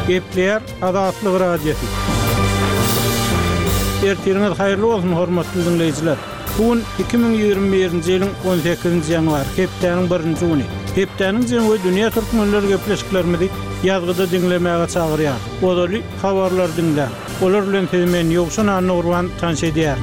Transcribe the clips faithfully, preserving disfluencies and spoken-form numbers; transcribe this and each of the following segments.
Gepler Azatlyk Radiosu. Ertiriniz hayırlı olsun hormatly dinleyijiler. Bugün iki bin ýygrimi birinji ýylyň on sekizinji ýanwar, hepdeniň birinji güni. Hepdeniň jemgy dünýä türkmenleri gepleşiklerimizi ýazgyda dinlemäge çagyrýar. Odaly habarlar dinlän. Olar bilen hemen ýokşan Nurwan tanşy edýär.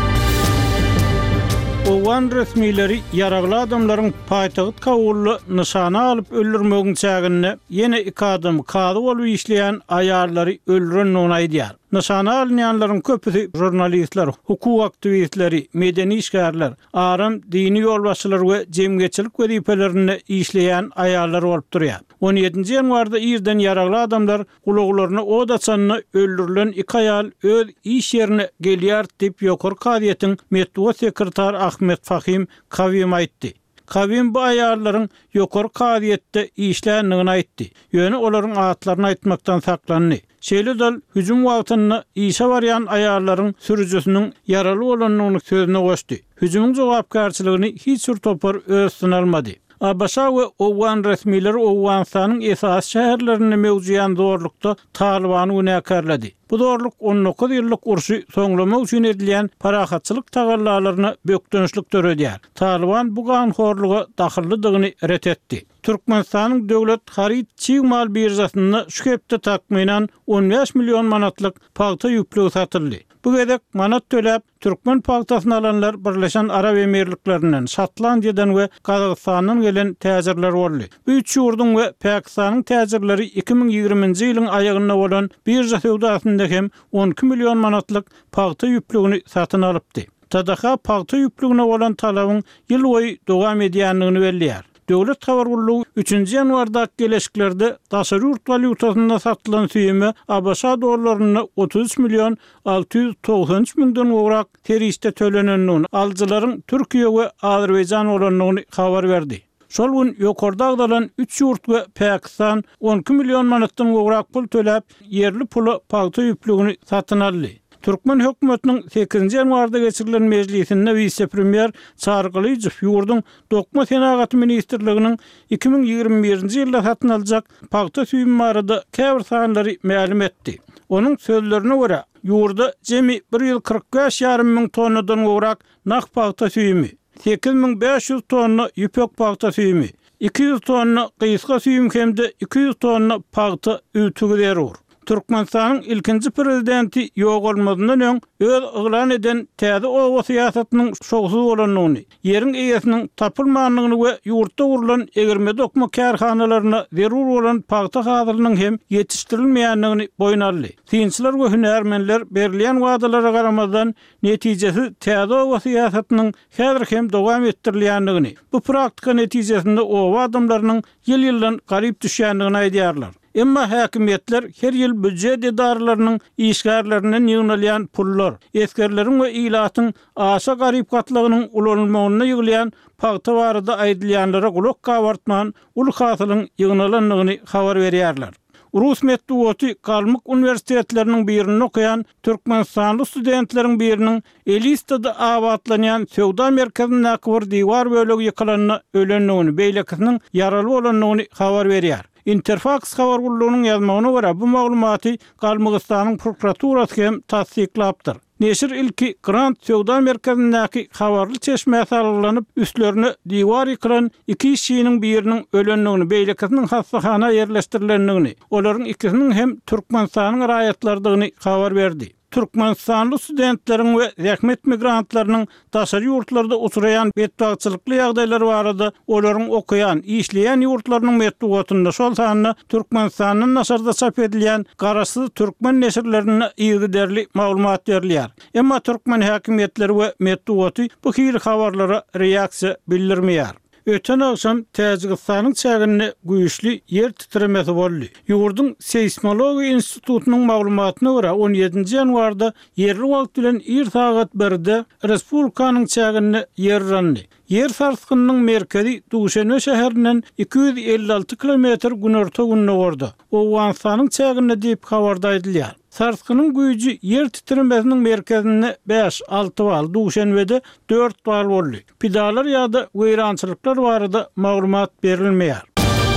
Owan resmileri yaragly adamlaryň paýtagyt Kabully nyşana alyp öldürmegin çägine ýene iki adam kady bolup işleýän aýarlary öldürendigini aýdýar. Nyşana alynýanlaryň köpüsi jurnalistler, hukuk aktivistleri, medeni işgärler, aram dini ýolbaşçylar we jemgyçilik wezipelerini işleýän aýarlar bolup durýar. on ýedinji ýanwarda ýerden yaragly adamlar gulaglaryny odaçanyny öldürilen iki aýal öz iş ýerine gelýär diýip ýokary kadiýetiň medeni sekretar Ahmet Fahim Kavim aýtdy. Kavim bu aýarlaryň ýokary kadiýetde işländigini aýtdy. Ýöne olaryň atlaryny aýtmakdan saklandy. Şeýle dal hüjüm wagtyny işe barýan aýarlaryň sürüjüsiniň yaraly bolanlygyny sözüne goşdy. Hüjümüň jogapkarçylygyny hiç bir topar öýsün almady. Abaşa we Owan resmileri Owanstanyň esas şäherlerinde mewjudyan zorlukda Talibany günäkärledi. Bu zorluk on dokuz ýyllyk urşy soňlamak üçin edilýän parahatçylyk tagallalaryny bökdönüşlik töredýär. Taliban bu ganhorluga dahyllydygyny ret etdi. Türkmenistanyň döwlet harit çiğmal birjasyny şu hepde takminan on beş milyon manatlyk paýta ýüplügi satyldy. Bu gedek manat töläp Türkmen paýtasyny alanlar Birleşen Arab Emirliklerinden, Şotlandiýadan we Gazagystanyň gelen täzirler boldy. Bu üç ýurdun we Pakistanyň täzirleri iki bin ýygrimiňji ýylyň aýagyna bolan birja sowdasynda hem on iki milyon manatlyk paýta ýüplügini satyn alypdy. Tadaha paýta ýüplügine bolan talabyň ýyl boýy dowam edýändigini belliýär. Döwlet habargullugy üçinji ýanwarda geleşiklerde daşary ýurt valyutasynda satylan süýme Abaşa dollaryny otuz üç milyon alty ýüz togsan üç miňden gowrak teriste tölenendigini, aljylaryň Türkiýe we Azerbaýjan bolanlygyny habar berdi. Şol gün ýokarda agdalan üç ýurt we Pakistan on iki milyon manatdan gowrak pul töläp ýerli puly paýta ýüplügini satyn aldy. Türkmen hökümetiniň sekizinji ýanwarda geçirilen mejlisinde vice-premier Çargylyjew ýurdun dokma senagaty ministrliginiň iki bin ýygrimi birinji ýylda satyn aljak paýta süýme barada käbir sanlary ma'lum etdi. Onuň sözlerine görä, ýurda jemi bir ýyl kırk beş ýarym miň tonnadan gowrak nak paýta süýme, sekiz miň beş ýüz tonna ýüpek paýta süýme, iki ýüz tonna gysga süýme hemde iki ýüz tonna paýta ütügi derur. Türkmenistanyň ilkinji prezidenti ýok bolmadyndan öň öz yglan eden täze owa syýasatynyň şogsuz bolanlygyny, ýeriň eýesiniň tapylmanlygyny we ýurtda gurulan egirme dokma kärhanalaryna zerur bolan paýta hazırlygynyň hem ýetişdirilmeýändigini boýnaldy. Synçylar we hünärmenler berilýän wadalara garamazdan netijesi täze owa syýasatynyň häzir hem dowam etdirilýändigini, bu praktika netijesinde owa adamlarynyň ýyl-ýyldan garyp düşýändigini aýdýarlar. Emma häkimetler her ýyl büdjet edaralarynyň işgärlerinden ýygnalýan pullar, eskerleriň we ilatyň aşa garyp gatlygynyň ulanmagyna ýyglaýan paýta barada aýdylýanlara gulak gabartman ul hasylyň ýygnalandygyny habar berýärler. Rus medeniýeti Kalmyk universitetleriniň birini okuyan Türkmenistanly studentleriň biriniň Elistada awatlanýan Sowda merkezinde bir diýwar bölegi ýykylanyny ölendigini, beýlekiniň yaraly bolanlygyny habar berýär. Interfax habargullugynyň ýazmagyna görä bu maglumaty Kalmygystanyň prokuraturasy hem tasdiklapdyr. Neşir ilki Grant Sowda merkezindäki habarly çeşme salgylanyp üstlerine diýwar ýykylan iki kişiniň biriniň ölendigini, beýlekiniň hastahana ýerleşdirilendigini, olaryň ikisiniň hem Türkmenistanyň raýatlardygyny habar berdi. Türkmenistanly studentleriň we zähmet migrantlarynyň daşary ýurtlarda oturaýan bedbagçylykly ýagdaýlary barada olaryň okuyan, işleýän ýurtlarynyň medeniýetinde şol sanyny Türkmenistanyň nasarda çap edilýän garaşsyz türkmen neşirlerine ýygyderli maglumat berilýär. Emma türkmen häkimetleri we medeniýeti bu hili habarlara reaksiýa bildirmeýär. Öten akşam Täjikistanyň çägine güýçli ýer titremesi boldy. Ýurdun Seismologiýa institutynyň maglumatyna görä on ýedinji ýanwarda ýerli wagt bilen bir sagat birde respublikanyň çägine ýer randy. Yer sarsgynynyň merkezi Duşanbe şäherinden iki yüz elli alty kilometr günorta günne gordy. Owanstanyň çägine diýip habarda edilýär. Sarsgynyň güýji yer titremesiniň merkezinde beş alty bal, Duşanbede dört bal boldy. Pidalar ýa-da weýrançylyklar barada maglumat berilmeýär.